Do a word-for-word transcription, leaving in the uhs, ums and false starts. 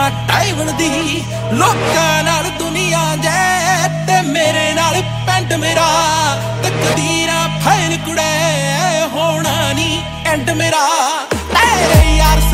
ਨਾ ਟਾਈਵਣ ਦੀ ਲੋਕਾਂ ਨਾਲ ਦੁਨੀਆ ਜੈ ਤੇ ਮੇਰੇ ਨਾਲ ਪੈਂਟ ਮੇਰਾ ਤਕਦੀਰਾਂ ਫੈਲ ਕੁੜੇ ਹੋਣਾ ਨਹੀਂ ਐਂਡ ਮੇਰਾ ਤੇਰੇ ਯਾਰ